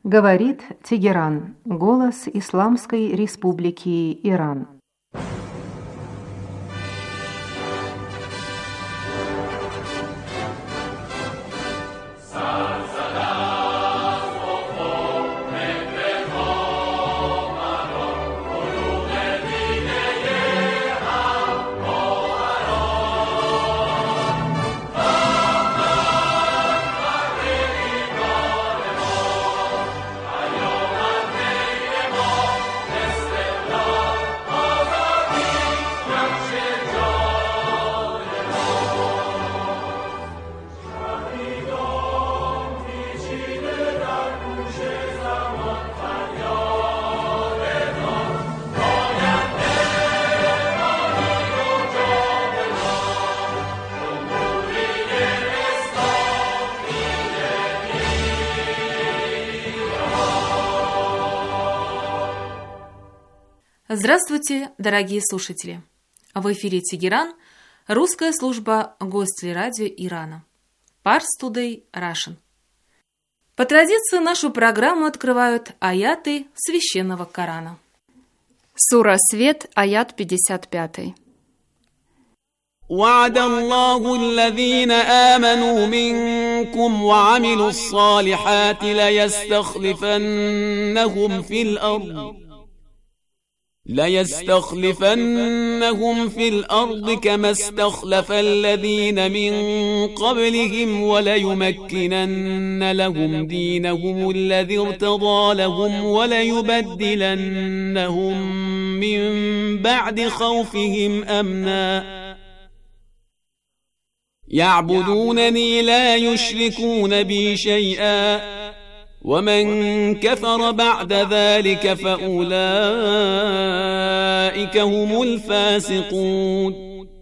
Говорит Тегеран, голос Исламской Республики Иран. Здравствуйте, дорогие слушатели! В эфире Тегеран, русская служба Гостелерадио Ирана. Pars Today Russian. По традиции нашу программу открывают аяты Священного Корана. Сура Свет, аят 55. وعد الله الذين آمنوا منكم وعملوا الصالحات ليستخلفنهم في الأرض كما استخلف الذين من قبلهم وليمكنن لهم دينهم الذي ارتضى لهم وليبدلنهم من بعد خوفهم أمنا يعبدونني لا يشركون بي شيئا ومن كفر بعد ذلك فأولئك هم الفاسقون.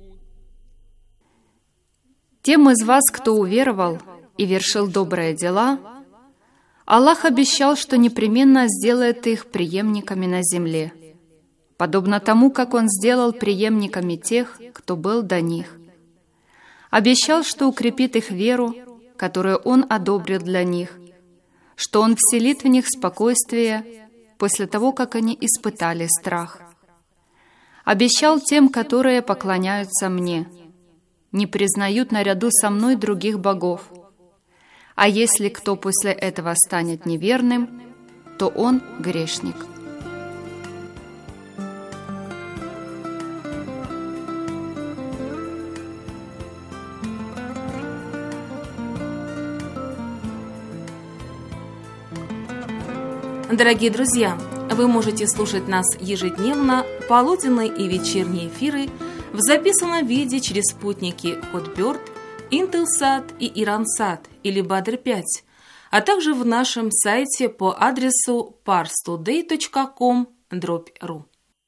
Тем из вас, кто уверовал и вершил добрые дела, Аллах обещал, что непременно сделает их преемниками на земле, подобно тому, как Он сделал преемниками тех, кто был до них. Обещал, что укрепит их веру, которую Он одобрил для них, что Он вселит в них спокойствие после того, как они испытали страх. Обещал тем, которые поклоняются Мне, не признают наряду со Мной других богов. А если кто после этого станет неверным, то он грешник. Дорогие друзья, вы можете слушать нас ежедневно, полуденные и вечерние эфиры в записанном виде через спутники Hotbird, Intelsat и Iransat или Badr-5, а также в нашем сайте по адресу parstoday.com/ru.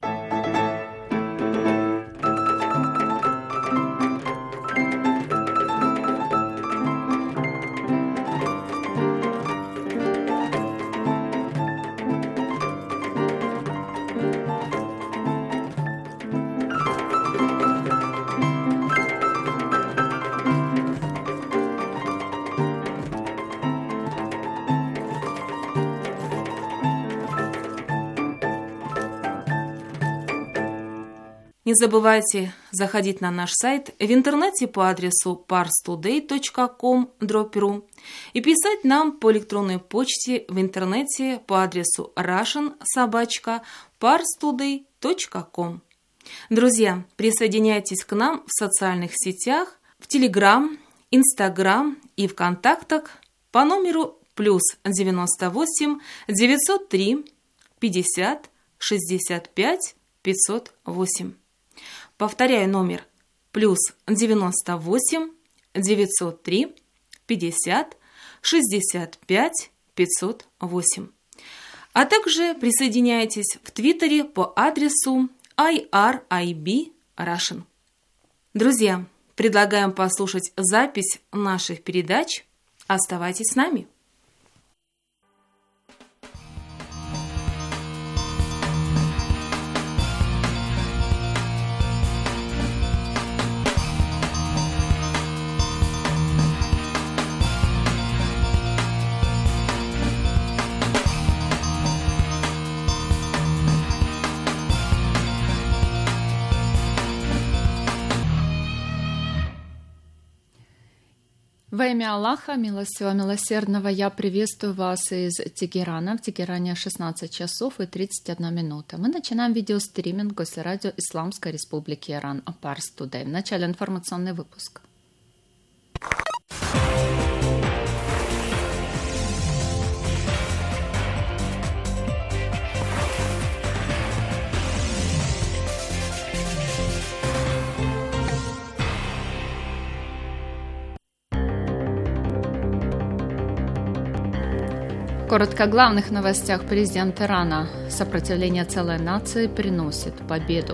Не забывайте заходить на наш сайт в интернете по адресу parstoday.com/ru и писать нам по электронной почте в интернете по адресу russian@parstoday.com. Друзья, присоединяйтесь к нам в социальных сетях, в Telegram, Instagram и ВКонтактах по номеру +98 903 50 65 508. Повторяю номер +98 903 50 65 508. А также присоединяйтесь в Твиттере по адресу IRIB Russian. Друзья, предлагаем послушать запись наших передач. Оставайтесь с нами. Во имя Аллаха, милостивого, милосердного, я приветствую вас из Тегерана. В Тегеране 16 часов и 31 минута. Мы начинаем видеостриминг Госрадио Исламской Республики Иран Парс Тудэй. В начале информационный выпуск. Коротко о главных новостях. Президент Ирана. Сопротивление целой нации приносит победу.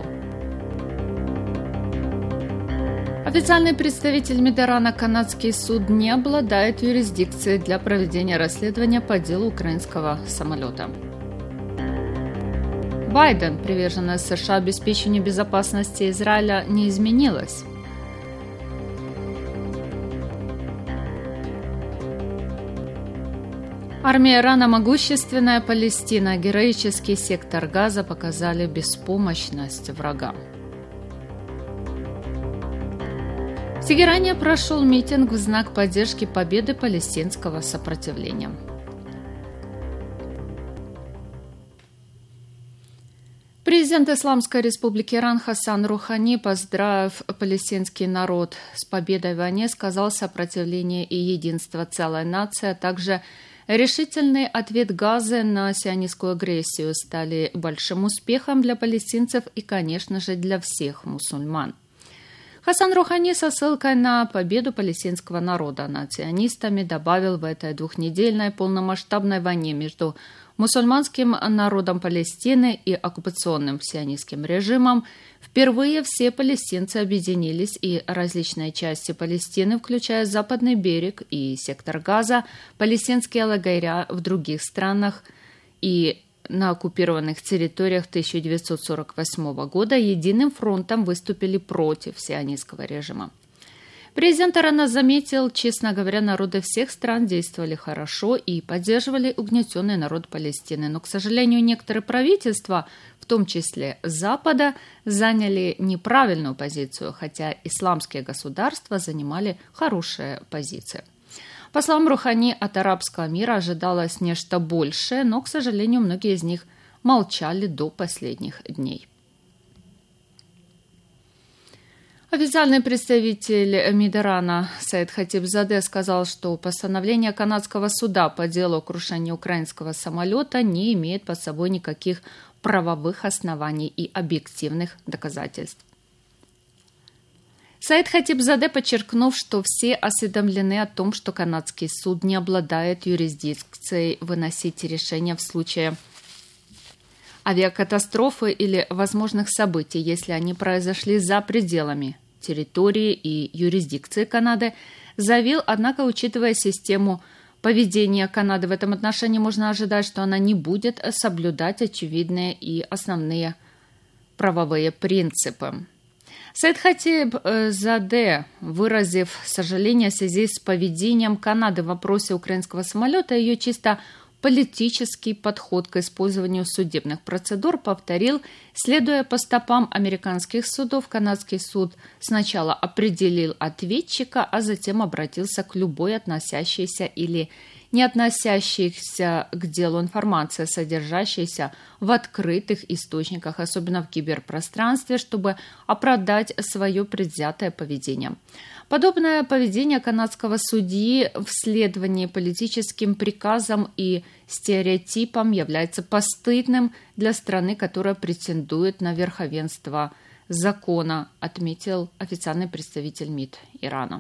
Официальный представитель МИД Ирана, канадский суд не обладает юрисдикцией для проведения расследования по делу украинского самолета. Байден, приверженность США обеспечению безопасности Израиля, не изменилась. Армия Ирана могущественная, Палестина, героический сектор Газа показали беспомощность врага. В Тегеране прошел митинг в знак поддержки победы палестинского сопротивления. Президент Исламской Республики Иран Хасан Рухани, поздравив палестинский народ с победой в войне, сказал: сопротивление и единство целой нации, а также решительный ответ Газы на сионистскую агрессию стали большим успехом для палестинцев и, конечно же, для всех мусульман. Хасан Рухани со ссылкой на победу палестинского народа над сионистами добавил: в этой двухнедельной полномасштабной войне между мусульманским народом Палестины и оккупационным сионистским режимом впервые все палестинцы объединились, и различные части Палестины, включая Западный берег и сектор Газа, палестинские лагеря в других странах и на оккупированных территориях 1948 года, единым фронтом выступили против сионистского режима. Президент Ирана заметил: честно говоря, народы всех стран действовали хорошо и поддерживали угнетенный народ Палестины. Но, к сожалению, некоторые правительства, в том числе Запада, заняли неправильную позицию, хотя исламские государства занимали хорошие позиции. По словам Рухани, от арабского мира ожидалось нечто большее, но, к сожалению, многие из них молчали до последних дней. Официальный представитель МИД Ирана Саид Хатибзаде сказал, что постановление канадского суда по делу о крушении украинского самолета не имеет под собой никаких правовых оснований и объективных доказательств. Саид Хатибзаде, подчеркнув, что все осведомлены о том, что канадский суд не обладает юрисдикцией выносить решения в случае авиакатастрофы или возможных событий, если они произошли за пределами территории и юрисдикции Канады, заявил: однако, учитывая систему поведения Канады в этом отношении, можно ожидать, что она не будет соблюдать очевидные и основные правовые принципы. Саид Хатибзаде, выразив сожаление в связи с поведением Канады в вопросе украинского самолета, ее чисто политический подход к использованию судебных процедур, повторил: следуя по стопам американских судов, канадский суд сначала определил ответчика, а затем обратился к любой относящейся или не относящейся к делу информации, содержащейся в открытых источниках, особенно в киберпространстве, чтобы оправдать свое предвзятое поведение. Подобное поведение канадского судьи в следовании политическим приказам и стереотипам является постыдным для страны, которая претендует на верховенство закона, отметил официальный представитель МИД Ирана.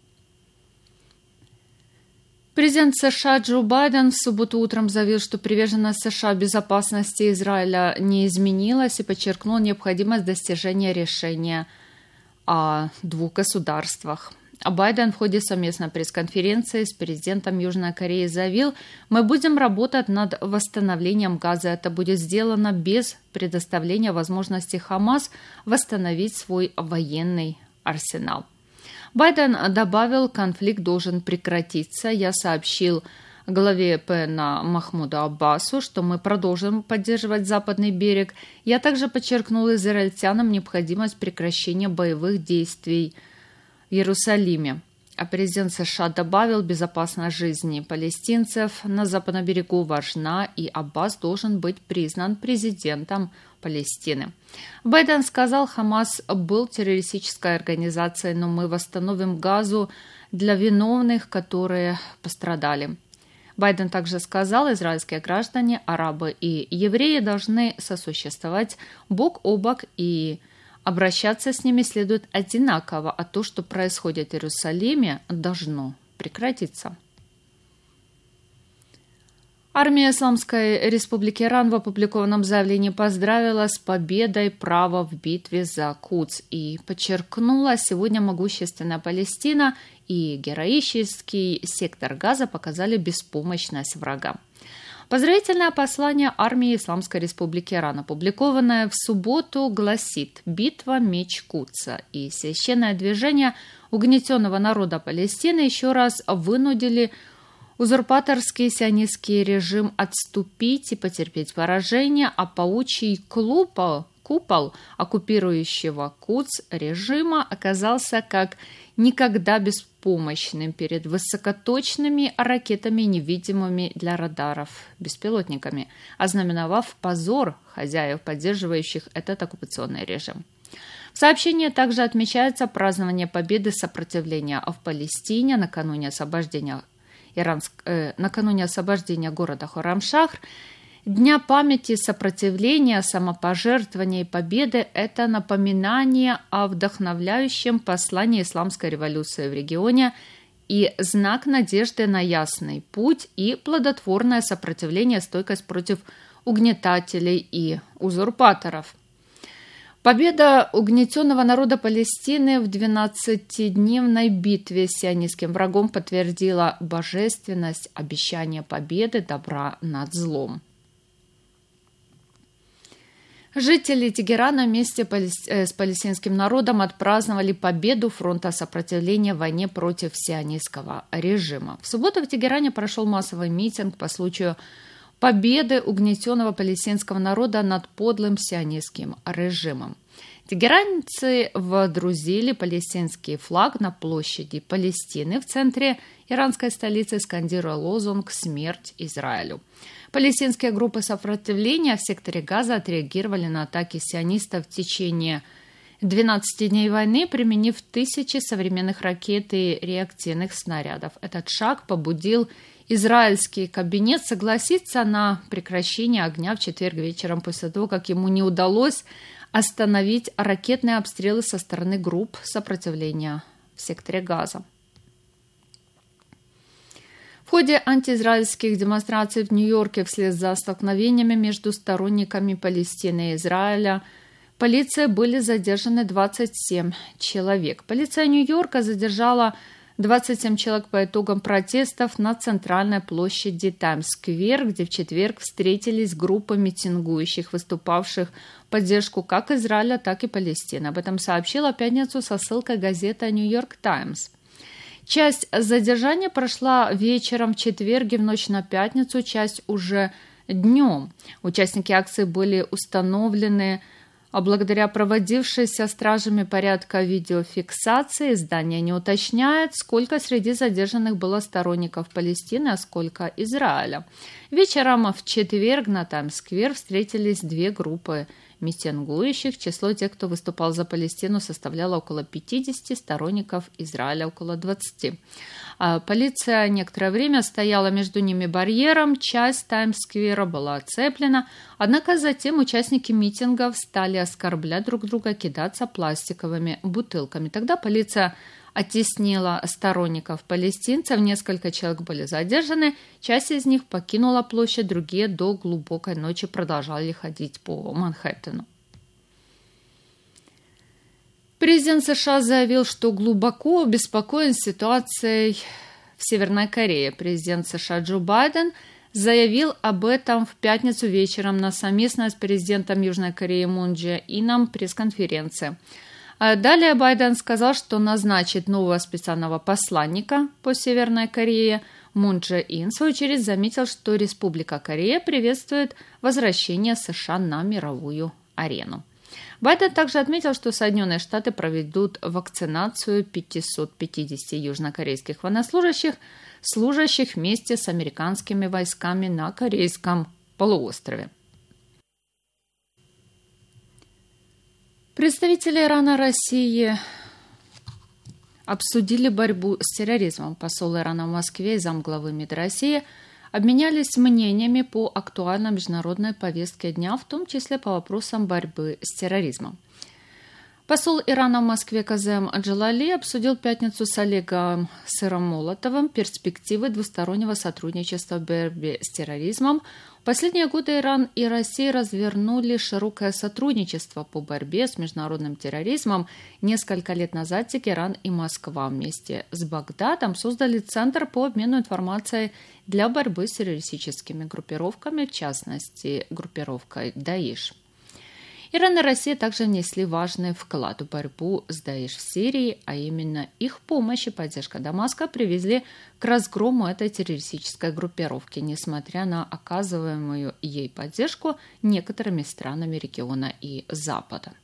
Президент США Джо Байден в субботу утром заявил, что приверженность США безопасности Израиля не изменилась, и подчеркнул необходимость достижения решения о двух государствах. Байден в ходе совместной пресс-конференции с президентом Южной Кореи заявил: «Мы будем работать над восстановлением Газа. Это будет сделано без предоставления возможности Хамас восстановить свой военный арсенал». Байден добавил: «Конфликт должен прекратиться. Я сообщил главе ПНА Махмуду Аббасу, что мы продолжим поддерживать Западный берег. Я также подчеркнул израильтянам необходимость прекращения боевых действий в Иерусалиме. А президент США добавил, безопасность жизни палестинцев на Западном берегу важна, и Аббас должен быть признан президентом Палестины. Байден сказал, Хамас был террористической организацией, но мы восстановим Газу для виновных, которые пострадали. Байден также сказал, израильские граждане, арабы и евреи должны сосуществовать бок о бок, и обращаться с ними следует одинаково, а то, что происходит в Иерусалиме, должно прекратиться. Армия Исламской Республики Иран в опубликованном заявлении поздравила с победой права в битве за Кудс и подчеркнула, сегодня могущественная Палестина и героический сектор Газа показали беспомощность врага. Поздравительное послание армии Исламской Республики Иран, опубликованное в субботу, гласит: «Битва меч Кудса» и священное движение угнетенного народа Палестины еще раз вынудили узурпаторский сионистский режим отступить и потерпеть поражение, а паучий купол оккупирующего Кудс режима оказался как никогда беспомощным перед высокоточными ракетами, невидимыми для радаров, беспилотниками, ознаменовав позор хозяев, поддерживающих этот оккупационный режим. В сообщении также отмечается празднование победы сопротивления в Палестине накануне освобождения города Хорам-Шахр. Дня памяти сопротивления, самопожертвования и победы – это напоминание о вдохновляющем послании исламской революции в регионе и знак надежды на ясный путь и плодотворное сопротивление, стойкость против угнетателей и узурпаторов. Победа угнетенного народа Палестины в 12-дневной битве с сионистским врагом подтвердила божественность обещания победы добра над злом. Жители Тегерана вместе с палестинским народом отпраздновали победу фронта сопротивления в войне против сионистского режима. В субботу в Тегеране прошел массовый митинг по случаю победы угнетенного палестинского народа над подлым сионистским режимом. Тегеранцы водрузили палестинский флаг на площади Палестины в центре иранской столицы, скандируя лозунг «Смерть Израилю». Палестинские группы сопротивления в секторе Газа отреагировали на атаки сионистов в течение 12 дней войны, применив тысячи современных ракет и реактивных снарядов. Этот шаг побудил израильский кабинет согласиться на прекращение огня в четверг вечером после того, как ему не удалось остановить ракетные обстрелы со стороны групп сопротивления в секторе Газа. В ходе антиизраильских демонстраций в Нью-Йорке вслед за столкновениями между сторонниками Палестины и Израиля полицией были задержаны 27 человек. Полиция Нью-Йорка задержала 27 человек по итогам протестов на центральной площади Таймс-сквер, где в четверг встретились группы митингующих, выступавших в поддержку как Израиля, так и Палестины. Об этом сообщила в пятницу со ссылкой газета «Нью-Йорк Таймс». Часть задержания прошла вечером в четверг и в ночь на пятницу, часть уже днем. Участники акции были установлены благодаря проводившейся стражами порядка видеофиксации. Издание не уточняет, сколько среди задержанных было сторонников Палестины, а сколько Израиля. Вечером в четверг на Таймс-сквер встретились две группы митингующих. Число тех, кто выступал за Палестину, составляло около 50, сторонников Израиля около 20. Полиция некоторое время стояла между ними барьером, часть Таймс-сквера была оцеплена, однако затем участники митингов стали оскорблять друг друга, кидаться пластиковыми бутылками. Тогда полиция оттеснила сторонников палестинцев, несколько человек были задержаны, часть из них покинула площадь, другие до глубокой ночи продолжали ходить по Манхэттену. Президент США заявил, что глубоко обеспокоен ситуацией в Северной Корее. Президент США Джо Байден заявил об этом в пятницу вечером на совместной с президентом Южной Кореи Мун Чже Ином пресс-конференции. Далее Байден сказал, что назначит нового специального посланника по Северной Корее. Мун Чже Ин, в свою очередь, заметил, что Республика Корея приветствует возвращение США на мировую арену. Байден также отметил, что Соединенные Штаты проведут вакцинацию 550 южнокорейских военнослужащих, служащих вместе с американскими войсками на Корейском полуострове. Представители Ирана России обсудили борьбу с терроризмом. Посол Ирана в Москве и замглавы МИД России обменялись мнениями по актуальной международной повестке дня, в том числе по вопросам борьбы с терроризмом. Посол Ирана в Москве Казем Джалали обсудил в пятницу с Олегом Сыромолотовым перспективы двустороннего сотрудничества в борьбе с терроризмом. В последние годы Иран и Россия развернули широкое сотрудничество по борьбе с международным терроризмом. Несколько лет назад Тегеран и Москва вместе с Багдадом создали Центр по обмену информацией для борьбы с террористическими группировками, в частности, группировкой Даиш. Иран и Россия также внесли важный вклад в борьбу с Даиш в Сирии, а именно их помощь и поддержка Дамаска привели к разгрому этой террористической группировки, несмотря на оказываемую ей поддержку некоторыми странами региона и Запада.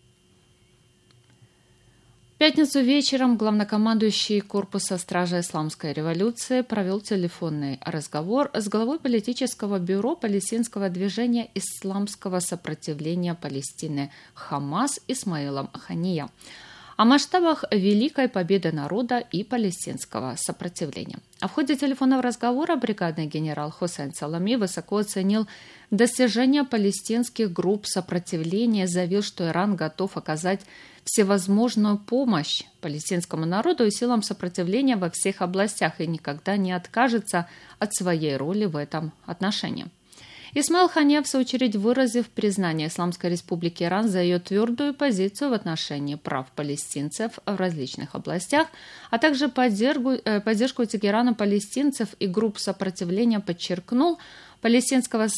В пятницу вечером главнокомандующий Корпуса Стражи Исламской революции провел телефонный разговор с главой политического бюро палестинского движения исламского сопротивления Палестины «Хамас» Исмаилом Хания о масштабах великой победы народа и палестинского сопротивления. А в ходе телефонного разговора бригадный генерал Хусейн Салами высоко оценил достижения палестинских групп сопротивления, заявил, что Иран готов оказать всевозможную помощь палестинскому народу и силам сопротивления во всех областях и никогда не откажется от своей роли в этом отношении. Исмаил Хания, в свою очередь, выразив признание Исламской Республики Иран за ее твердую позицию в отношении прав палестинцев в различных областях, а также поддержку Тегерана палестинцев и групп сопротивления, подчеркнул, палестинское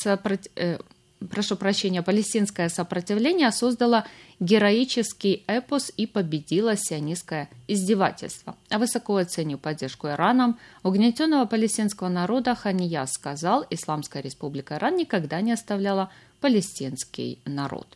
сопротивление создало героический эпос и победило сионистское издевательство. А высоко оценив поддержку Ираном угнетенного палестинского народа, Хания сказал, Исламская Республика Иран никогда не оставляла палестинский народ.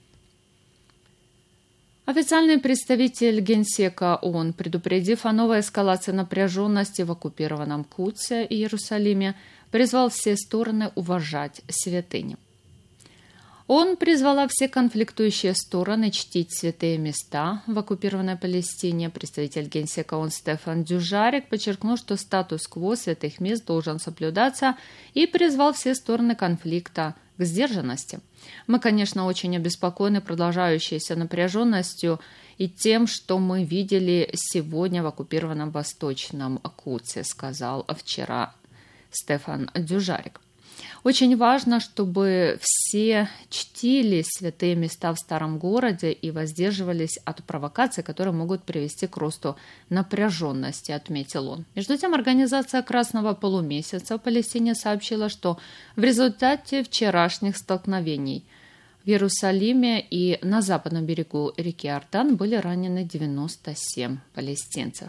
Официальный представитель Генсека ООН, предупредив о новой эскалации напряженности в оккупированном Кудсе и Иерусалиме, призвал все стороны уважать святыни. Он призвала все конфликтующие стороны чтить святые места в оккупированной Палестине. Представитель Генсека ООН Стефан Дюжарик подчеркнул, что статус-кво святых мест должен соблюдаться, и призвал все стороны конфликта к сдержанности. Мы, конечно, очень обеспокоены продолжающейся напряженностью и тем, что мы видели сегодня в оккупированном Восточном Кудсе, сказал вчера Стефан Дюжарик. Очень важно, чтобы все чтили святые места в старом городе и воздерживались от провокаций, которые могут привести к росту напряженности, отметил он. Между тем, организация Красного полумесяца в Палестине сообщила, что в результате вчерашних столкновений в Иерусалиме и на западном берегу реки Иордан были ранены 97 палестинцев.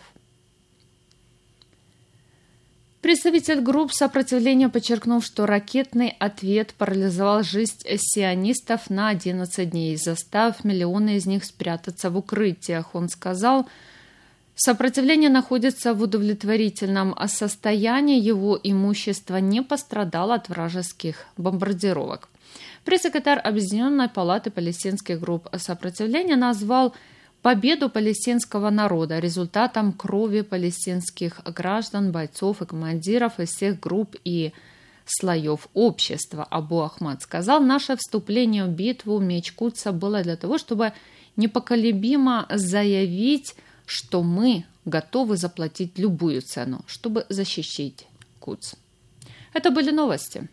Представитель групп сопротивления подчеркнул, что ракетный ответ парализовал жизнь сионистов на 11 дней, заставив миллионы из них спрятаться в укрытиях. Он сказал, сопротивление находится в удовлетворительном состоянии, его имущество не пострадало от вражеских бомбардировок. Пресс-секретарь Объединенной палаты палестинских групп сопротивления назвал победу палестинского народа результатом крови палестинских граждан, бойцов и командиров из всех групп и слоев общества. Абу Ахмад сказал, наше вступление в битву меч Кудса было для того, чтобы непоколебимо заявить, что мы готовы заплатить любую цену, чтобы защитить Кудс. Это были новости.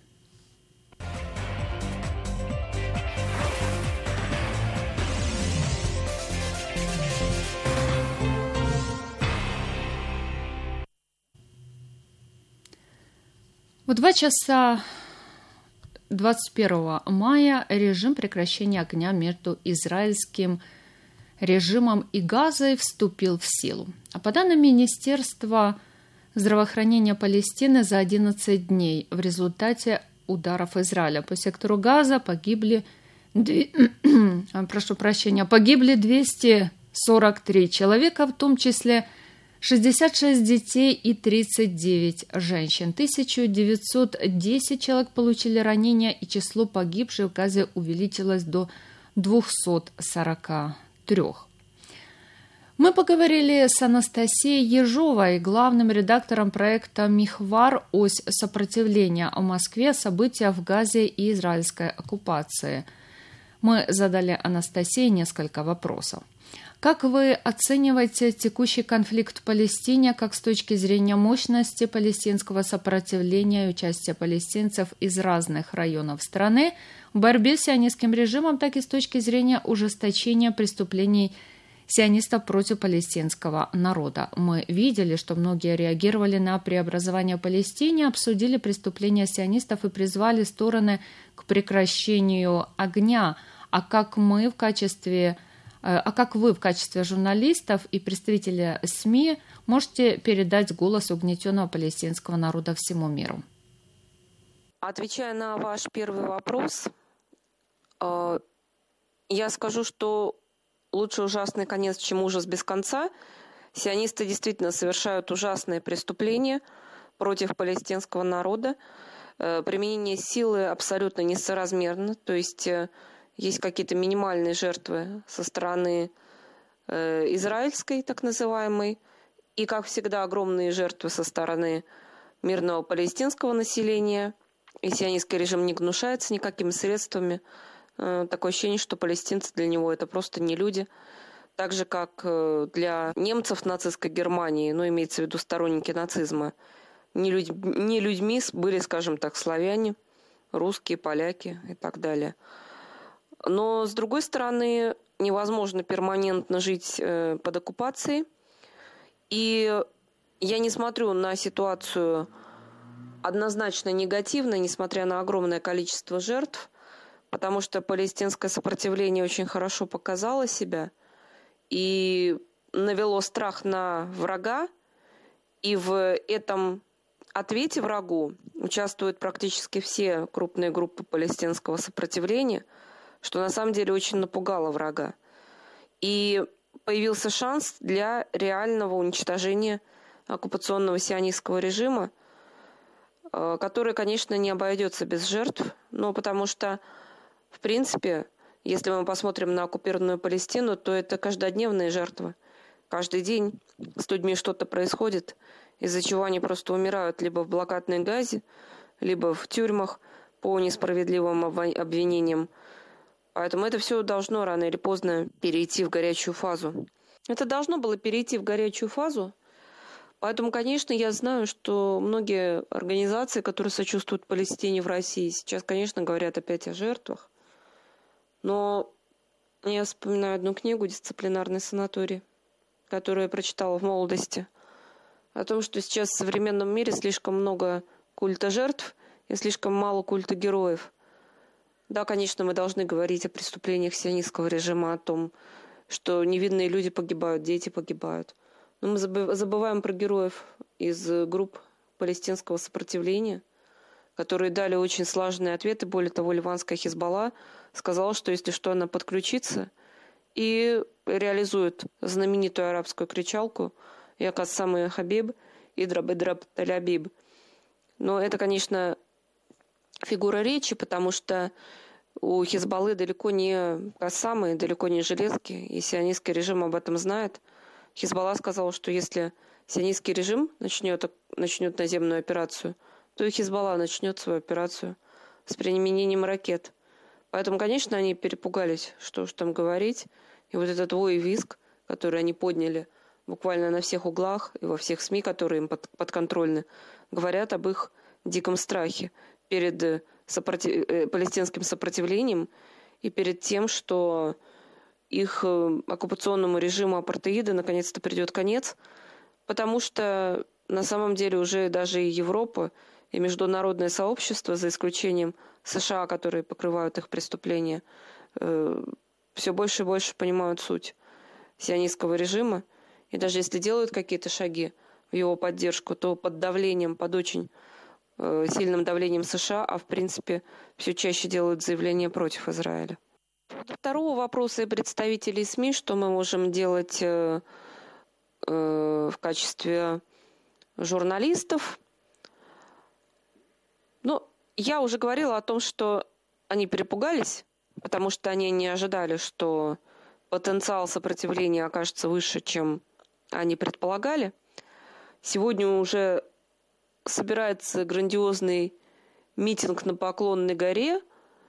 В 2 часа 21 мая режим прекращения огня между израильским режимом и Газой вступил в силу. А по данным Министерства здравоохранения Палестины, за 11 дней в результате ударов Израиля по сектору Газа погибли прошу прощения, погибли 243 человека, в том числе 66 детей и 39 женщин. 1910 человек получили ранения, и число погибших в Газе увеличилось до 243. Мы поговорили с Анастасией Ежовой, главным редактором проекта «Михвар. Ось сопротивления» о Москве, события в Газе и израильской оккупации. Мы задали Анастасии несколько вопросов. Как вы оцениваете текущий конфликт в Палестине как с точки зрения мощности палестинского сопротивления и участия палестинцев из разных районов страны в борьбе с сионистским режимом, так и с точки зрения ужесточения преступлений сионистов против палестинского народа? Мы видели, что многие реагировали на преобразование в Палестине, обсудили преступления сионистов и призвали стороны к прекращению огня. А как вы в качестве журналистов и представителя СМИ можете передать голос угнетенного палестинского народа всему миру? Отвечая на ваш первый вопрос, я скажу, что лучше ужасный конец, чем ужас без конца. Сионисты действительно совершают ужасные преступления против палестинского народа. Применение силы абсолютно несоразмерно, то есть есть какие-то минимальные жертвы со стороны израильской, так называемой, и, как всегда, огромные жертвы со стороны мирного палестинского населения. И сионистский режим не гнушается никакими средствами. Такое ощущение, что палестинцы для него это просто не люди. Так же, как для немцев нацистской Германии, имеется в виду сторонники нацизма, не людьми были, скажем так, славяне, русские, поляки и так далее. Но, с другой стороны, невозможно перманентно жить под оккупацией. И я не смотрю на ситуацию однозначно негативно, несмотря на огромное количество жертв, потому что палестинское сопротивление очень хорошо показало себя и навело страх на врага. И в этом ответе врагу участвуют практически все крупные группы палестинского сопротивления, что на самом деле очень напугало врага. И появился шанс для реального уничтожения оккупационного сионистского режима, который, конечно, не обойдется без жертв, потому что, в принципе, если мы посмотрим на оккупированную Палестину, то это каждодневные жертвы. Каждый день с людьми что-то происходит, из-за чего они просто умирают либо в блокадной Газе, либо в тюрьмах по несправедливым обвинениям. Поэтому это все должно рано или поздно перейти в горячую фазу. Это должно было перейти в горячую фазу. Поэтому, конечно, я знаю, что многие организации, которые сочувствуют Палестине в России, сейчас, конечно, говорят опять о жертвах. Но я вспоминаю одну книгу «Дисциплинарный санаторий», которую я прочитала в молодости, о том, что сейчас в современном мире слишком много культа жертв и слишком мало культа героев. Да, конечно, мы должны говорить о преступлениях сионистского режима, о том, что невинные люди погибают, дети погибают. Но мы забываем про героев из групп палестинского сопротивления, которые дали очень слаженные ответы. Более того, ливанская Хизбалла сказала, что если что, она подключится и реализует знаменитую арабскую кричалку «Я кассам и Хабиб, Идраб Идраб Талябиб». Но это, конечно, фигура речи, потому что у Хизбаллы далеко не кассамы, далеко не железки, и сионистский режим об этом знает. Хизбалла сказала, что если сионистский режим начнет наземную операцию, то и Хизбалла начнет свою операцию с применением ракет. Поэтому, конечно, они перепугались, что уж там говорить. И вот этот вой и визг, который они подняли буквально на всех углах и во всех СМИ, которые им подконтрольны, говорят об их диком страхе перед палестинским сопротивлением и перед тем, что их оккупационному режиму апартеида наконец-то придет конец, потому что на самом деле уже даже и Европа, и международное сообщество, за исключением США, которые покрывают их преступления, все больше и больше понимают суть сионистского режима. И даже если делают какие-то шаги в его поддержку, то под давлением, под очень сильным давлением США, а в принципе все чаще делают заявления против Израиля. поводу второго вопроса и представителей СМИ, что мы можем делать в качестве журналистов. Ну, я уже говорила о том, что они перепугались, потому что они не ожидали, что потенциал сопротивления окажется выше, чем они предполагали. Сегодня уже собирается грандиозный митинг на Поклонной горе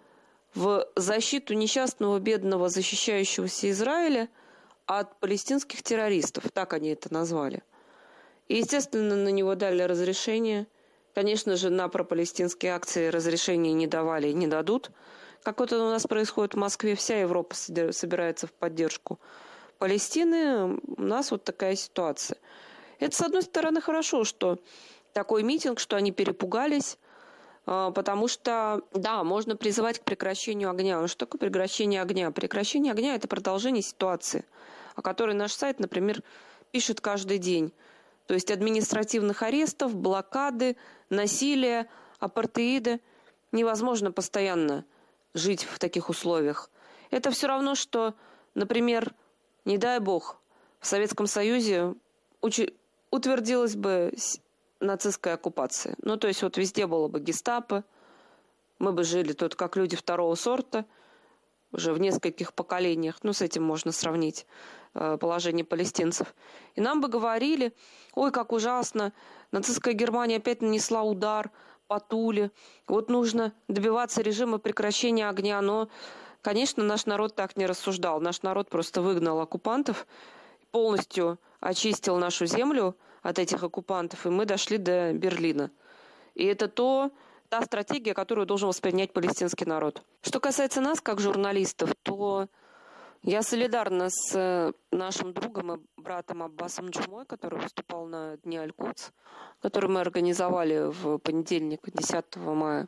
в защиту несчастного, бедного, защищающегося Израиля от палестинских террористов. Так они это назвали. И, естественно, на него дали разрешение. Конечно же, на пропалестинские акции разрешения не давали и не дадут. Как вот это у нас происходит в Москве, вся Европа собирается в поддержку Палестины. У нас вот такая ситуация. Это, с одной стороны, хорошо, что такой митинг, что они перепугались, потому что, да, можно призывать к прекращению огня. Но что такое прекращение огня? Прекращение огня – это продолжение ситуации, о которой наш сайт, например, пишет каждый день. То есть административных арестов, блокады, насилия, апартеида. Невозможно постоянно жить в таких условиях. Это все равно, что, например, не дай бог, в Советском Союзе утвердилась бы нацистская оккупация. Ну, то есть вот везде было бы гестапо, мы бы жили тут как люди второго сорта, уже в нескольких поколениях, ну, с этим можно сравнить положение палестинцев. И нам бы говорили, ой, как ужасно, нацистская Германия опять нанесла удар по Туле, вот нужно добиваться режима прекращения огня. Но, конечно, наш народ так не рассуждал. Наш народ просто выгнал оккупантов, полностью очистил нашу землю от этих оккупантов, и мы дошли до Берлина. И это та стратегия, которую должен воспринять палестинский народ. Что касается нас, как журналистов, то я солидарна с нашим другом и братом Аббасом Джумой, который выступал на Дне Аль-Кудс, который мы организовали в понедельник, 10 мая,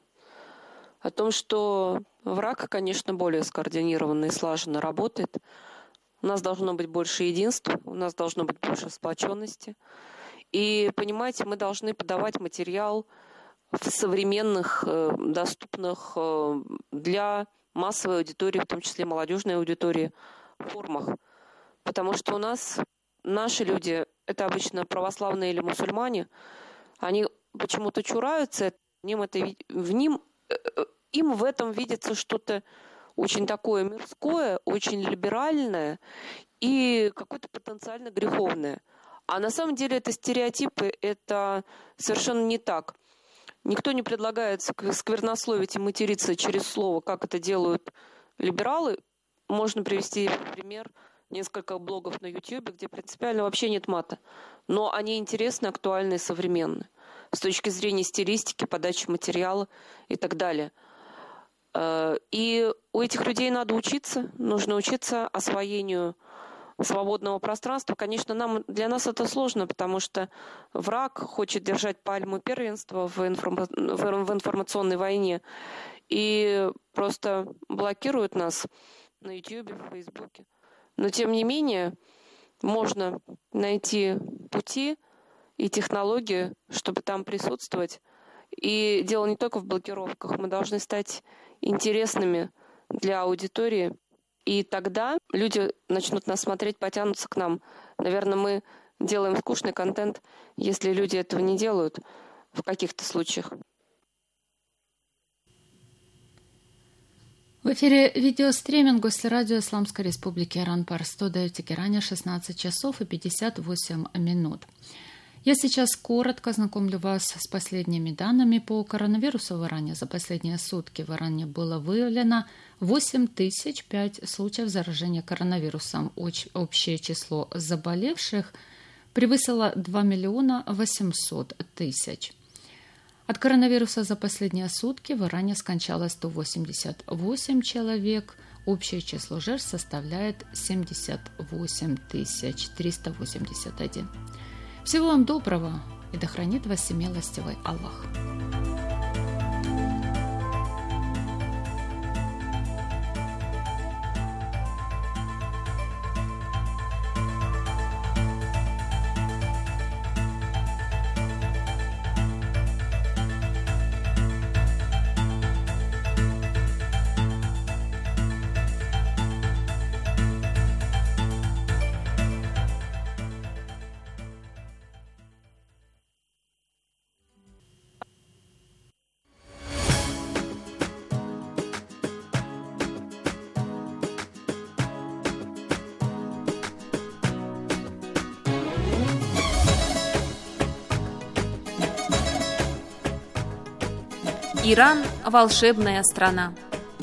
о том, что враг, конечно, более скоординированно и слаженно работает. У нас должно быть больше единства, у нас должно быть больше сплоченности. И, понимаете, мы должны подавать материал в современных, доступных для массовой аудитории, в том числе молодежной аудитории, формах. Потому что у нас наши люди, это обычно православные или мусульмане, они почему-то чураются, им в этом видится что-то очень такое мирское, очень либеральное и какое-то потенциально греховное. А на самом деле это стереотипы, это совершенно не так. Никто не предлагает сквернословить и материться через слово, как это делают либералы. Можно привести пример несколько блогов на YouTube, где принципиально вообще нет мата. Но они интересны, актуальны и современны. С точки зрения стилистики, подачи материала и так далее. И у этих людей надо учиться. Нужно учиться освоению свободного пространства. Конечно, для нас это сложно, потому что враг хочет держать пальму первенства в информационной войне и просто блокирует нас на YouTube, в Фейсбуке. Но, тем не менее, можно найти пути и технологии, чтобы там присутствовать. И дело не только в блокировках. Мы должны стать интересными для аудитории. И тогда люди начнут нас смотреть, потянутся к нам. Наверное, мы делаем скучный контент, если люди этого не делают в каких-то случаях. В эфире видеостриминг Госрадио Исламской Республики Иран по Ростову, Тегеране, 16 часов и 58 минут. Я сейчас коротко знакомлю вас с последними данными по коронавирусу в Иране. За последние сутки в Иране было выявлено 8005 случаев заражения коронавирусом. Общее число заболевших превысило 2 800 000. От коронавируса за последние сутки в Иране скончалось 188 человек. Общее число жертв составляет 78 381. Всего вам доброго, и да хранит вас всемилостивый Аллах. Иран – волшебная страна.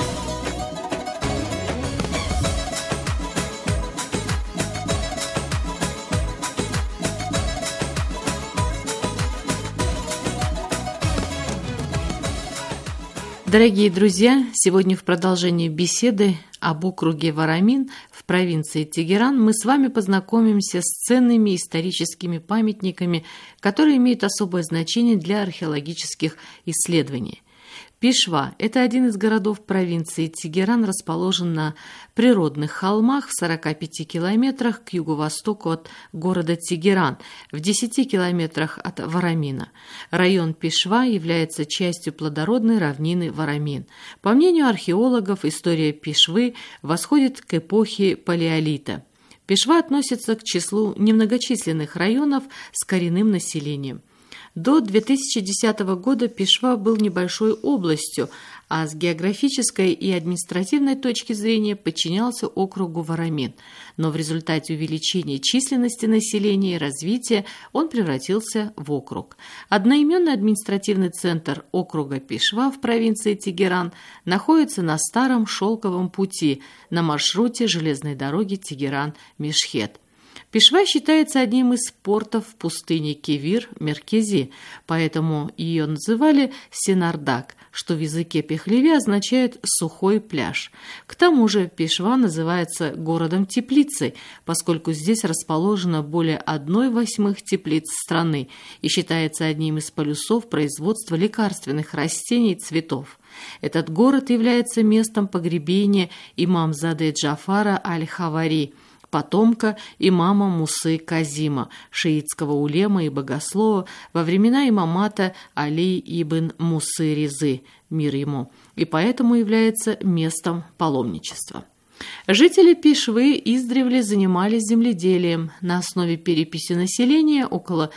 Дорогие друзья, сегодня в продолжении беседы об округе Варамин в провинции Тегеран мы с вами познакомимся с ценными историческими памятниками, которые имеют особое значение для археологических исследований. Пешва – это один из городов провинции Тегеран, расположен на природных холмах в 45 километрах к юго-востоку от города Тегеран, в 10 километрах от Варамина. Район Пешва является частью плодородной равнины Варамин. По мнению археологов, история Пешвы восходит к эпохе Палеолита. Пешва относится к числу немногочисленных районов с коренным населением. До 2010 года Пешва был небольшой областью, а с географической и административной точки зрения подчинялся округу Варамин. Но в результате увеличения численности населения и развития он превратился в округ. Одноименный административный центр округа Пешва в провинции Тегеран находится на старом шелковом пути на маршруте железной дороги Тегеран-Мешхед. Пешва считается одним из портов в пустыне Кевир-Меркези, поэтому ее называли Синардак, что в языке пехлеви означает «сухой пляж». К тому же Пешва называется городом-теплицей, поскольку здесь расположено более 1/8 теплиц страны и считается одним из полюсов производства лекарственных растений и цветов. Этот город является местом погребения имамзады Джафара аль-Хавари, потомка имама Мусы Казима, шиитского улема и богослова во времена имамата Али ибн Мусы Ризы, мир ему, и поэтому является местом паломничества. Жители Пешвы издревле занимались земледелием. На основе переписи населения около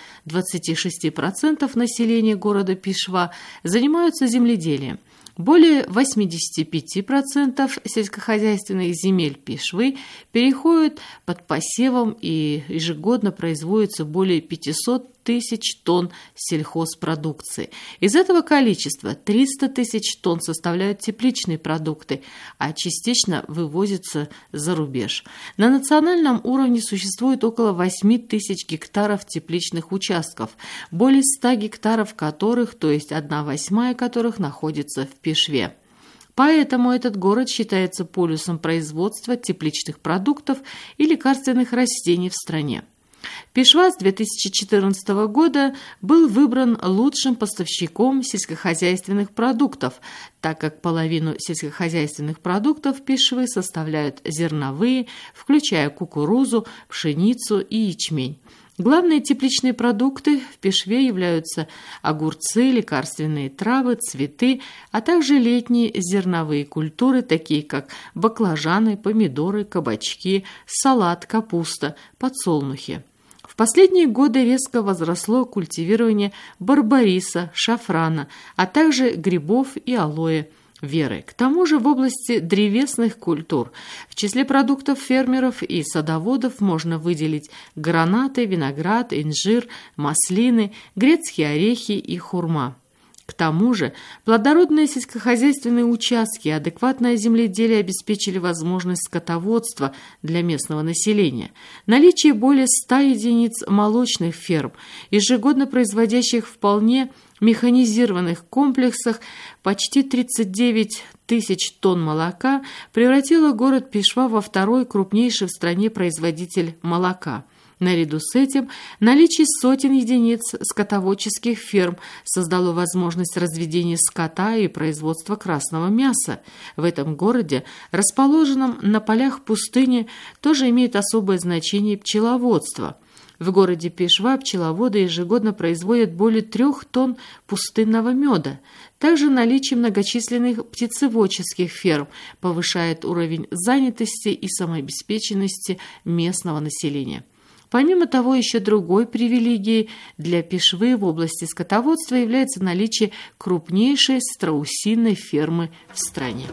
26% населения города Пешва занимаются земледелием. Более 85% сельскохозяйственных земель Пешвы переходят под посевом, и ежегодно производится более 500 тысяч тонн сельхозпродукции. Из этого количества 300 тысяч тонн составляют тепличные продукты, а частично вывозятся за рубеж. На национальном уровне существует около 8 тысяч гектаров тепличных участков, более 100 гектаров которых, то есть 1/8 которых, находится в Пешве. Поэтому этот город считается полюсом производства тепличных продуктов и лекарственных растений в стране. Пешва с 2014 года был выбран лучшим поставщиком сельскохозяйственных продуктов, так как половину сельскохозяйственных продуктов Пешвы составляют зерновые, включая кукурузу, пшеницу и ячмень. Главные тепличные продукты в Пешве являются огурцы, лекарственные травы, цветы, а также летние зерновые культуры, такие как баклажаны, помидоры, кабачки, салат, капуста, подсолнухи. В последние годы резко возросло культивирование барбариса, шафрана, а также грибов и алоэ веры. К тому же в области древесных культур в числе продуктов фермеров и садоводов можно выделить гранаты, виноград, инжир, маслины, грецкие орехи и хурма. К тому же плодородные сельскохозяйственные участки и адекватное земледелие обеспечили возможность скотоводства для местного населения. Наличие более 100 единиц молочных ферм, ежегодно производящих вполне механизированных комплексах почти 39 тысяч тонн молока, превратило город Пешва во второй крупнейший в стране производитель молока. Наряду с этим наличие сотен единиц скотоводческих ферм создало возможность разведения скота и производства красного мяса. В этом городе, расположенном на полях пустыни, тоже имеет особое значение пчеловодство. В городе Пешва пчеловоды ежегодно производят более 3 тонн пустынного меда. Также наличие многочисленных птицеводческих ферм повышает уровень занятости и самообеспеченности местного населения. Помимо того, еще другой привилегией для Пешвы в области скотоводства является наличие крупнейшей страусиной фермы в стране.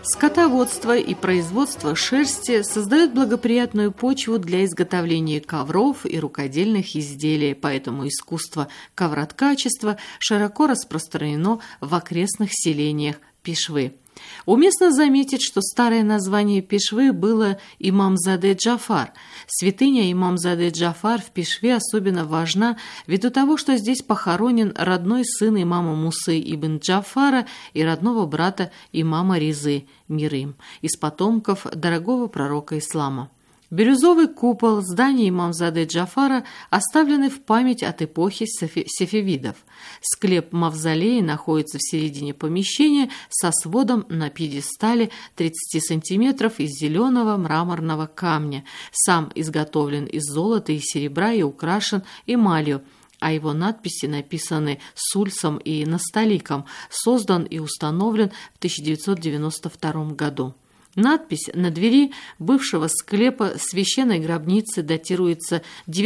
Скотоводство и производство шерсти создают благоприятную почву для изготовления ковров и рукодельных изделий, поэтому искусство ковроткачества широко распространено в окрестных селениях Пешвы. Уместно заметить, что старое название Пешвы было Имамзаде Джафар. Святыня Имамзаде Джафар в Пешве особенно важна ввиду того, что здесь похоронен родной сын имама Мусы ибн Джафара и родного брата имама Ризы, мир им, из потомков дорогого пророка ислама. Бирюзовый купол здания Имамзаде Джафара оставлены в память от эпохи сефевидов. Склеп-мавзолей находится в середине помещения со сводом на пьедестале 30 сантиметров из зеленого мраморного камня, сам изготовлен из золота и серебра и украшен эмалью, а его надписи написаны сульсом и настоликом, создан и установлен в 1992 году. Надпись на двери бывшего склепа священной гробницы датируется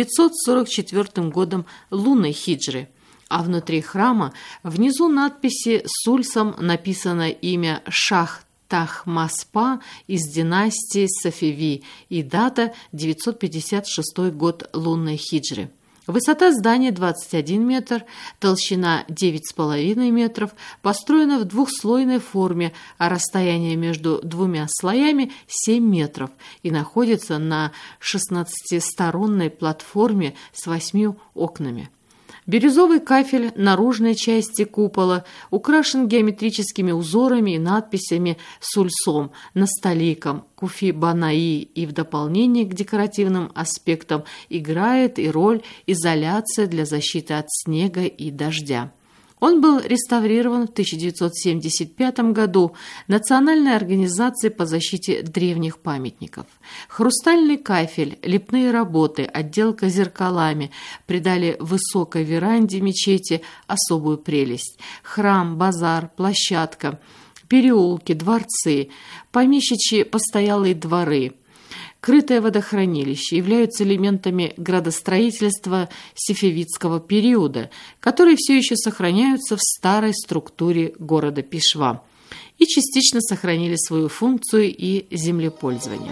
944 годом лунной хиджры, а внутри храма внизу надписи сульсом написано имя Шах Тахмаспа из династии Сафеви и дата 956 год лунной хиджры. Высота здания 21 метр, толщина 9,5 метров, построена в двухслойной форме, а расстояние между двумя слоями 7 метров и находится на 16-сторонной платформе с 8 окнами. Бирюзовый кафель наружной части купола украшен геометрическими узорами и надписями сульсом, настоликом, куфи-банаи и в дополнение к декоративным аспектам играет и роль изоляция для защиты от снега и дождя. Он был реставрирован в 1975 году Национальной организацией по защите древних памятников. Хрустальный кафель, лепные работы, отделка зеркалами придали высокой веранде мечети особую прелесть. Храм, базар, площадка, переулки, дворцы, помещичьи постоялые дворы, крытое водохранилище являются элементами градостроительства сефевидского периода, которые все еще сохраняются в старой структуре города Пешва и частично сохранили свою функцию и землепользование.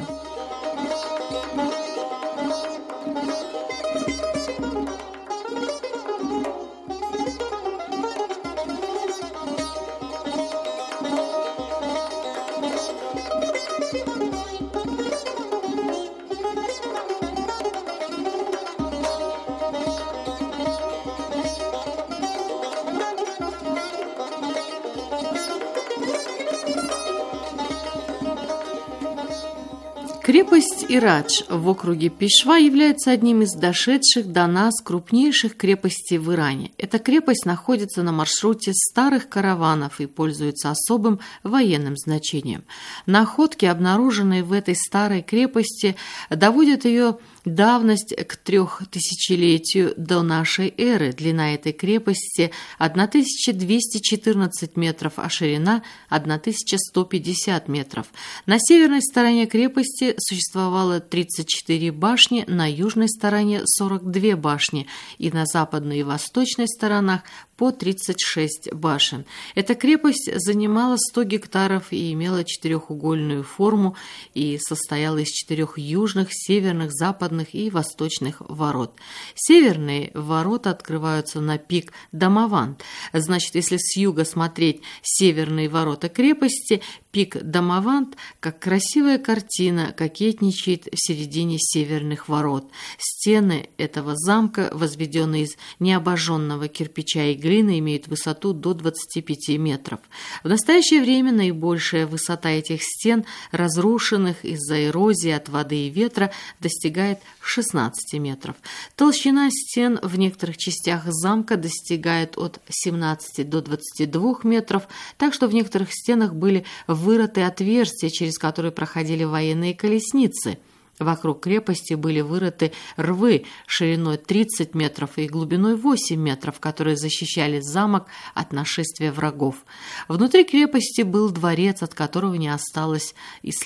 Крепость Ирадж в округе Пешва является одним из дошедших до нас крупнейших крепостей в Иране. Эта крепость находится на маршруте старых караванов и пользуется особым военным значением. Находки, обнаруженные в этой старой крепости, доводят ее давность к 3000-летию до нашей эры. Длина этой крепости 1214 метров, а ширина 1150 метров. На северной стороне крепости существовало 34 башни, на южной стороне 42 башни и на западной и восточной сторонах по 36 башен. Эта крепость занимала 100 гектаров и имела четырехугольную форму и состояла из 4 южных, северных, западных и восточных ворот. Северные ворота открываются на пик Дамавант. Значит, если с юга смотреть северные ворота крепости, пик Дамавант, как красивая картина, кокетничает в середине северных ворот. Стены этого замка, возведенные из необожженного кирпича и глины, имеют высоту до 25 метров. В настоящее время наибольшая высота этих стен, разрушенных из-за эрозии от воды и ветра, достигает 16 метров. Толщина стен в некоторых частях замка достигает от 17 до 22 метров, так что в некоторых стенах были вырыты отверстия, через которые проходили военные колесницы. Вокруг крепости были вырыты рвы шириной 30 метров и глубиной 8 метров, которые защищали замок от нашествия врагов. Внутри крепости был дворец, от которого не осталось и следа.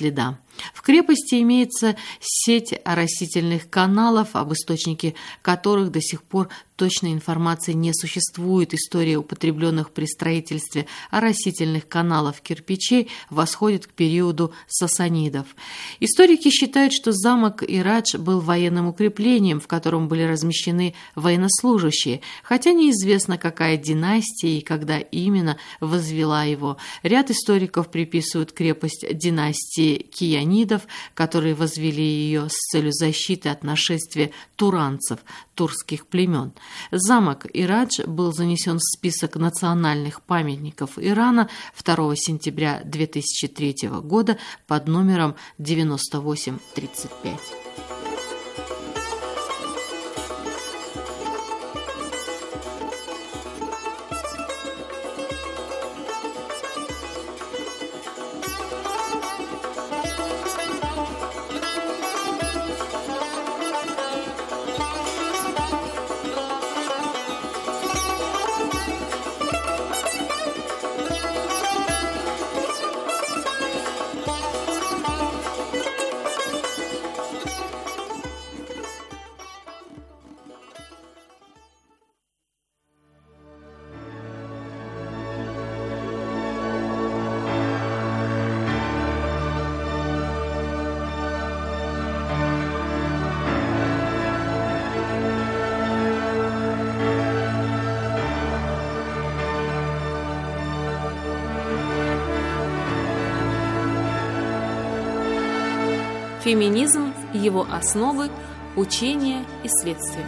В крепости имеется сеть оросительных каналов, об источнике которых до сих пор точной информации не существует. История употребленных при строительстве оросительных каналов кирпичей восходит к периоду сасанидов. Историки считают, что замок Ирадж был военным укреплением, в котором были размещены военнослужащие, хотя неизвестно, какая династия и когда именно возвела его. Ряд историков приписывают крепость династии Киянидов, которые возвели ее с целью защиты от нашествия туранцев, турских племен. Замок Ирадж был занесен в список национальных памятников Ирана 2 сентября 2003 года под номером 9835. Феминизм, его основы, учения и следствия.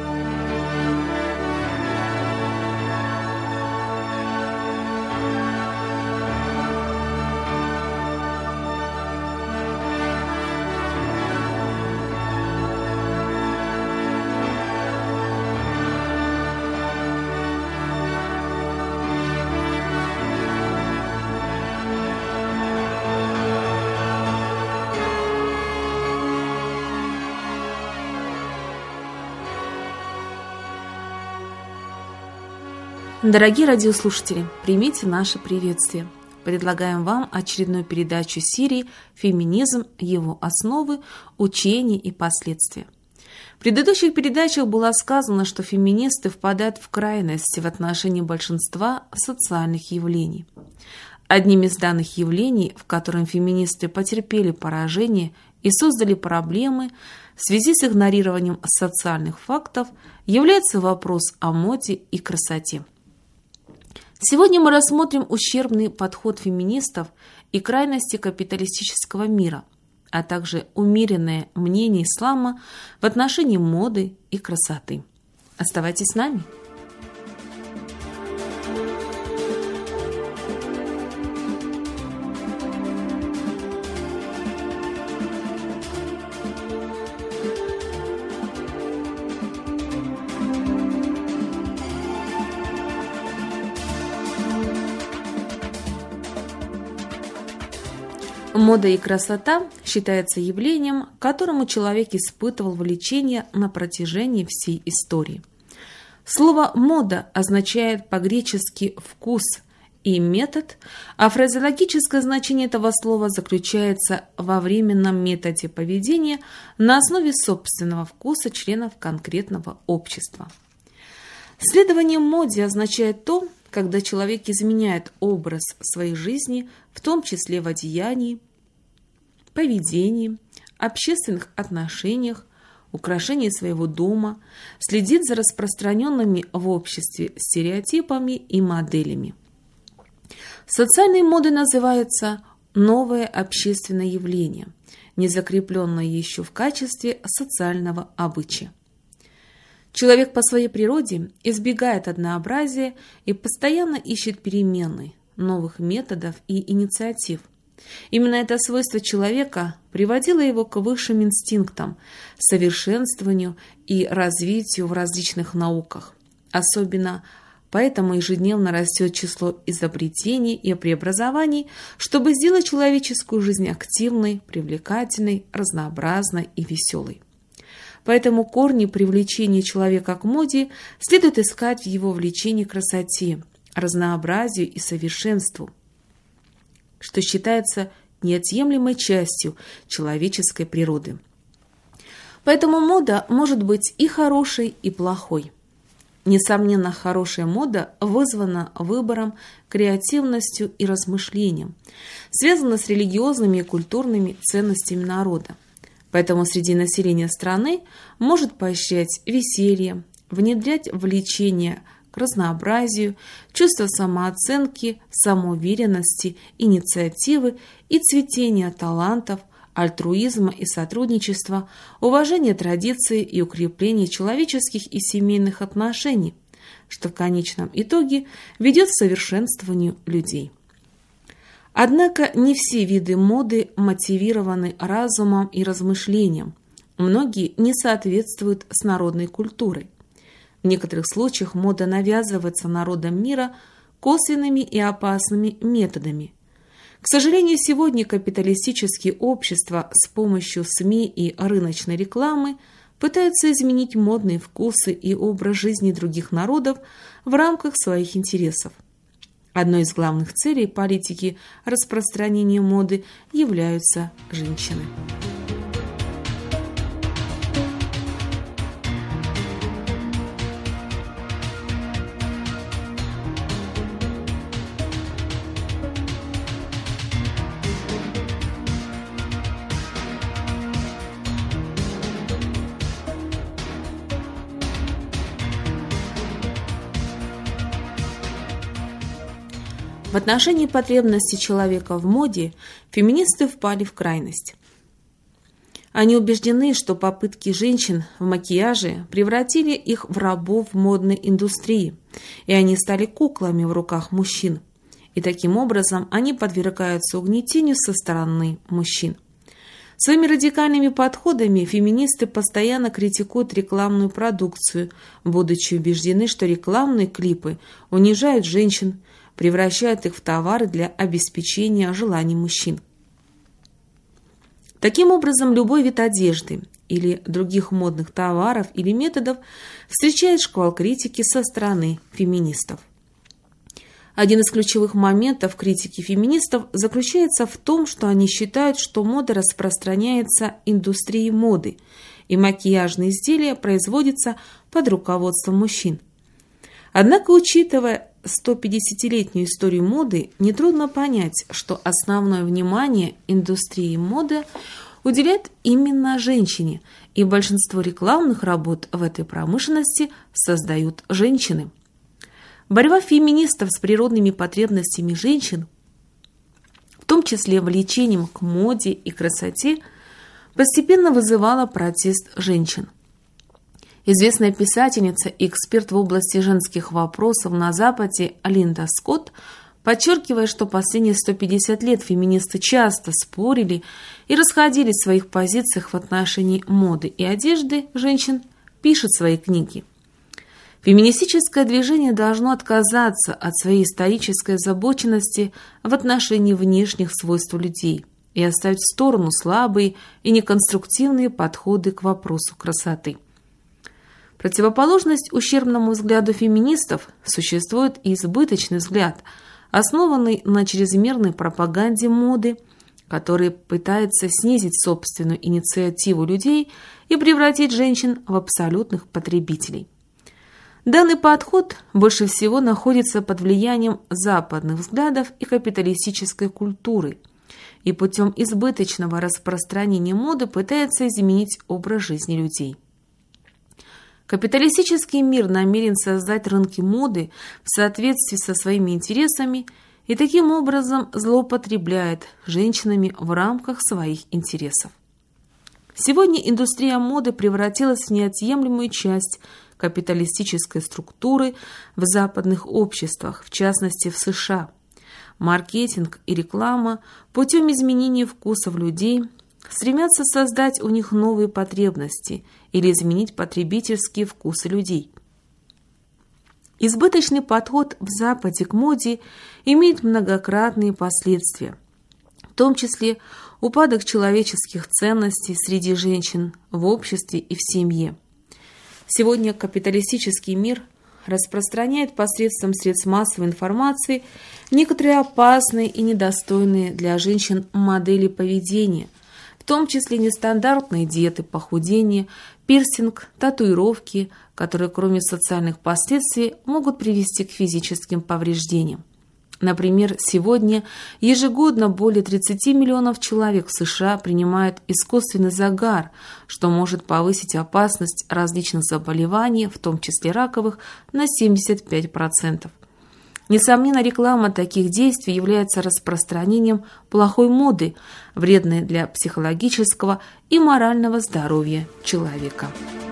Дорогие радиослушатели, примите наше приветствие. Предлагаем вам очередную передачу серии «Феминизм. Его основы, учения и последствия». В предыдущих передачах было сказано, что феминисты впадают в крайность в отношении большинства социальных явлений. Одним из данных явлений, в котором феминисты потерпели поражение и создали проблемы в связи с игнорированием социальных фактов, является вопрос о моде и красоте. Сегодня мы рассмотрим ущербный подход феминистов и крайности капиталистического мира, а также умеренное мнение ислама в отношении моды и красоты. Оставайтесь с нами. Мода и красота считается явлением, к которому человек испытывал влечение на протяжении всей истории. Слово «мода» означает по-гречески «вкус» и «метод», а фразеологическое значение этого слова заключается во временном методе поведения на основе собственного вкуса членов конкретного общества. Следование моде означает то, когда человек изменяет образ своей жизни, в том числе в одеянии, поведении, общественных отношениях, украшении своего дома, следит за распространенными в обществе стереотипами и моделями. Социальной модой называется новое общественное явление, не закрепленное еще в качестве социального обычая. Человек по своей природе избегает однообразия и постоянно ищет перемены, новых методов и инициатив. Именно это свойство человека приводило его к высшим инстинктам, совершенствованию и развитию в различных науках. Особенно поэтому ежедневно растет число изобретений и преобразований, чтобы сделать человеческую жизнь активной, привлекательной, разнообразной и веселой. Поэтому корни привлечения человека к моде следует искать в его влечении к красоте, разнообразию и совершенству, что считается неотъемлемой частью человеческой природы. Поэтому мода может быть и хорошей, и плохой. Несомненно, хорошая мода вызвана выбором, креативностью и размышлением, связана с религиозными и культурными ценностями народа. Поэтому среди населения страны может поощрять веселье, внедрять влечение к разнообразию, чувство самооценки, самоуверенности, инициативы и цветения талантов, альтруизма и сотрудничества, уважение традиций и укрепление человеческих и семейных отношений, что в конечном итоге ведет к совершенствованию людей. Однако не все виды моды мотивированы разумом и размышлением. Многие не соответствуют с народной культурой. В некоторых случаях мода навязывается народам мира косвенными и опасными методами. К сожалению, сегодня капиталистические общества с помощью СМИ и рыночной рекламы пытаются изменить модные вкусы и образ жизни других народов в рамках своих интересов. Одной из главных целей политики распространения моды являются женщины. В отношении потребностей человека в моде феминисты впали в крайность. Они убеждены, что попытки женщин в макияже превратили их в рабов модной индустрии, и они стали куклами в руках мужчин. И таким образом они подвергаются угнетению со стороны мужчин. Своими радикальными подходами феминисты постоянно критикуют рекламную продукцию, будучи убеждены, что рекламные клипы унижают женщин, превращают их в товары для обеспечения желаний мужчин. Таким образом, любой вид одежды или других модных товаров или методов встречает шквал критики со стороны феминистов. Один из ключевых моментов критики феминистов заключается в том, что они считают, что мода распространяется индустрией моды, и макияжные изделия производятся под руководством мужчин. Однако, учитывая 150-летнюю историю моды, нетрудно понять, что основное внимание индустрии моды уделяет именно женщине, и большинство рекламных работ в этой промышленности создают женщины. Борьба феминистов с природными потребностями женщин, в том числе влечением к моде и красоте, постепенно вызывала протест женщин. Известная писательница и эксперт в области женских вопросов на Западе Линда Скотт, подчеркивая, что последние 150 лет феминисты часто спорили и расходились в своих позициях в отношении моды и одежды женщин, пишет в своей книге: «Феминистическое движение должно отказаться от своей исторической озабоченности в отношении внешних свойств людей и оставить в сторону слабые и неконструктивные подходы к вопросу красоты». Противоположность ущербному взгляду феминистов существует и избыточный взгляд, основанный на чрезмерной пропаганде моды, который пытается снизить собственную инициативу людей и превратить женщин в абсолютных потребителей. Данный подход больше всего находится под влиянием западных взглядов и капиталистической культуры, и путем избыточного распространения моды пытается изменить образ жизни людей. Капиталистический мир намерен создать рынки моды в соответствии со своими интересами и таким образом злоупотребляет женщинами в рамках своих интересов. Сегодня индустрия моды превратилась в неотъемлемую часть капиталистической структуры в западных обществах, в частности в США. Маркетинг и реклама путем изменения вкусов людей стремятся создать у них новые потребности или изменить потребительские вкусы людей. Избыточный подход в Западе к моде имеет многократные последствия, в том числе упадок человеческих ценностей среди женщин в обществе и в семье. Сегодня капиталистический мир распространяет посредством средств массовой информации некоторые опасные и недостойные для женщин модели поведения, в том числе нестандартные диеты похудения, пирсинг, татуировки, которые кроме социальных последствий могут привести к физическим повреждениям. Например, сегодня ежегодно более 30 миллионов человек в США принимают искусственный загар, что может повысить опасность различных заболеваний, в том числе раковых, на 75%. Несомненно, реклама таких действий является распространением плохой моды, вредной для психологического и морального здоровья человека.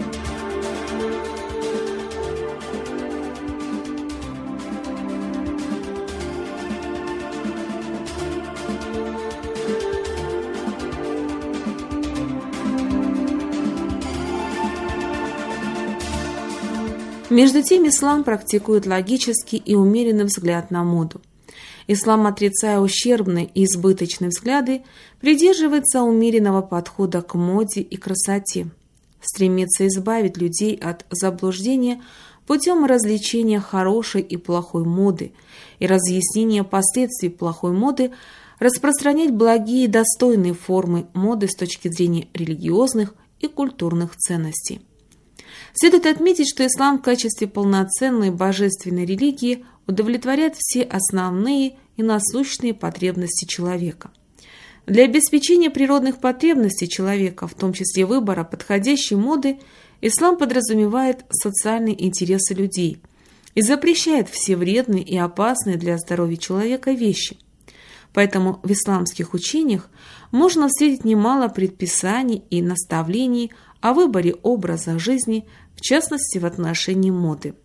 Между тем, ислам практикует логический и умеренный взгляд на моду. Ислам, отрицая ущербные и избыточные взгляды, придерживается умеренного подхода к моде и красоте, стремится избавить людей от заблуждения путем развлечения хорошей и плохой моды и разъяснения последствий плохой моды, распространять благие и достойные формы моды с точки зрения религиозных и культурных ценностей. Следует отметить, что ислам в качестве полноценной божественной религии удовлетворяет все основные и насущные потребности человека. Для обеспечения природных потребностей человека, в том числе выбора подходящей моды, ислам подразумевает социальные интересы людей и запрещает все вредные и опасные для здоровья человека вещи. Поэтому в исламских учениях можно встретить немало предписаний и наставлений о выборе образа жизни, в частности в отношении моды.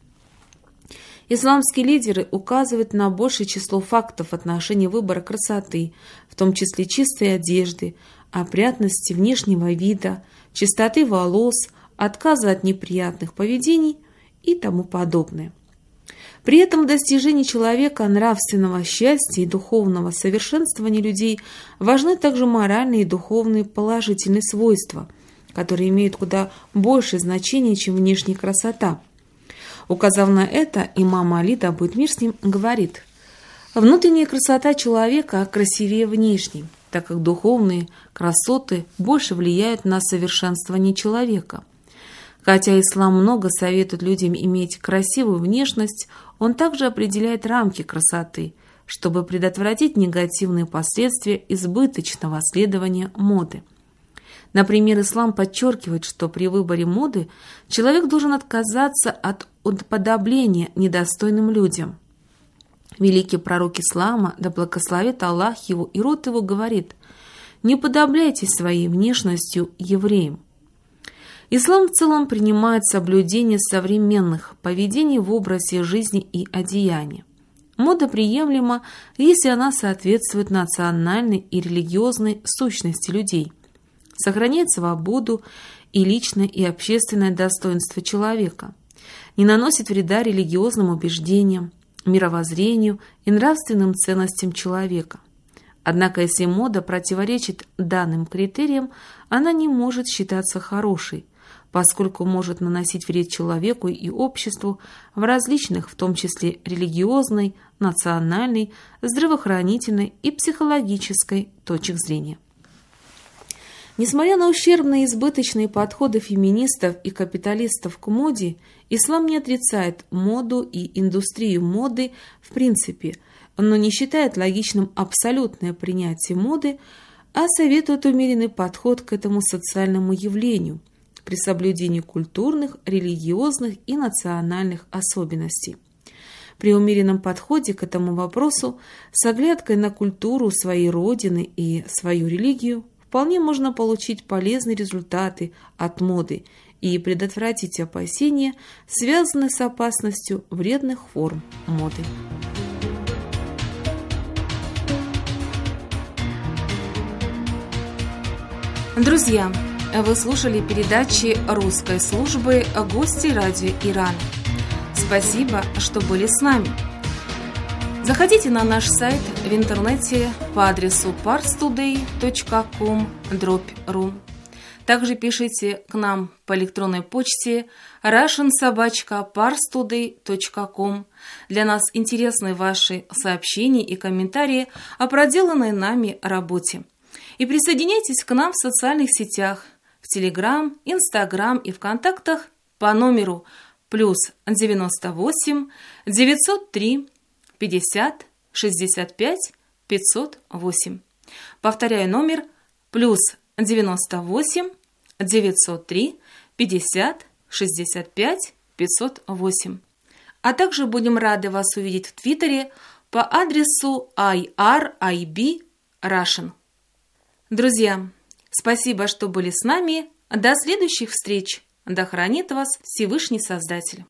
Исламские лидеры указывают на большее число фактов в отношении выбора красоты, в том числе чистой одежды, опрятности внешнего вида, чистоты волос, отказа от неприятных поведений и тому подобное. При этом в достижении человека нравственного счастья и духовного совершенствования людей важны также моральные и духовные положительные свойства, которые имеют куда большее значение, чем внешняя красота. Указав на это, имам Али, да будет мир с ним, говорит: «Внутренняя красота человека красивее внешней, так как духовные красоты больше влияют на совершенствование человека. Хотя ислам много советует людям иметь красивую внешность, он также определяет рамки красоты, чтобы предотвратить негативные последствия избыточного следования моды. Например, ислам подчеркивает, что при выборе моды человек должен отказаться от уподобления недостойным людям. Великий пророк ислама, да благословит Аллах его и род его, говорит: «Не уподобляйтесь своей внешностью евреям». Ислам в целом принимает соблюдение современных поведений в образе жизни и одеяния. Мода приемлема, если она соответствует национальной и религиозной сущности людей, сохраняет свободу и личное и общественное достоинство человека, не наносит вреда религиозным убеждениям, мировоззрению и нравственным ценностям человека. Однако, если мода противоречит данным критериям, она не может считаться хорошей, поскольку может наносить вред человеку и обществу в различных, в том числе религиозной, национальной, здравоохранительной и психологической точек зрения. Несмотря на ущербные и избыточные подходы феминистов и капиталистов к моде, ислам не отрицает моду и индустрию моды в принципе, но не считает логичным абсолютное принятие моды, а советует умеренный подход к этому социальному явлению при соблюдении культурных, религиозных и национальных особенностей. При умеренном подходе к этому вопросу с оглядкой на культуру своей родины и свою религию вполне можно получить полезные результаты от моды и предотвратить опасения, связанные с опасностью вредных форм моды. Друзья, вы слушали передачи русской службы «Гости радио Иран». Спасибо, что были с нами. Заходите на наш сайт в интернете по адресу parstoday.com/ru. Также пишите к нам по электронной почте russian@parstoday.com. Для нас интересны ваши сообщения и комментарии о проделанной нами работе. И присоединяйтесь к нам в социальных сетях, в Telegram, Instagram и ВКонтактах по номеру +98 903 50 65 508. Повторяю номер +98 903 50 65 508. А также будем рады вас увидеть в Твиттере по адресу IRIB Russian. Друзья, спасибо, что были с нами. До следующих встреч. Да хранит вас Всевышний Создатель.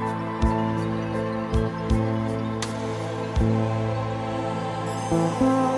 Thank you.